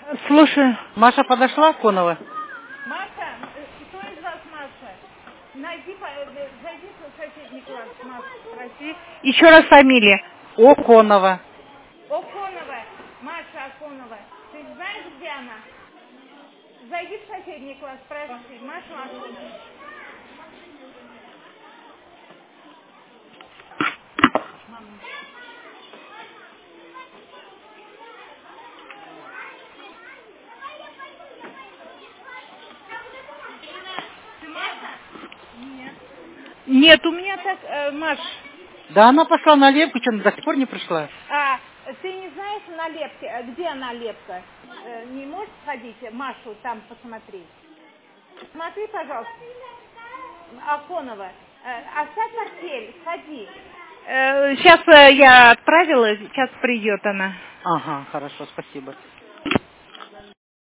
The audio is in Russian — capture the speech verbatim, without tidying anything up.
Слушай. Маша подошла, Конова? Маша, кто из вас Маша? Найди, зайди в соседний класс, Маша, спроси. Еще раз фамилия. Оконова. Оконова. Маша Оконова. Ты знаешь, где она? Зайди в соседний класс, спроси. Маша Оконова. Мама. Ты Маша? Нет. Нет, у меня так, э, Маш. Да она пошла на лепку, что она до сих пор не пришла. А, ты не знаешь налепки, э, где налепка? Э, не можешь сходить, Машу там посмотреть? Смотри, пожалуйста. Аконова, э, оставь портфель, сходи. Э, сейчас э, я отправила, сейчас придет она. Ага, хорошо, спасибо.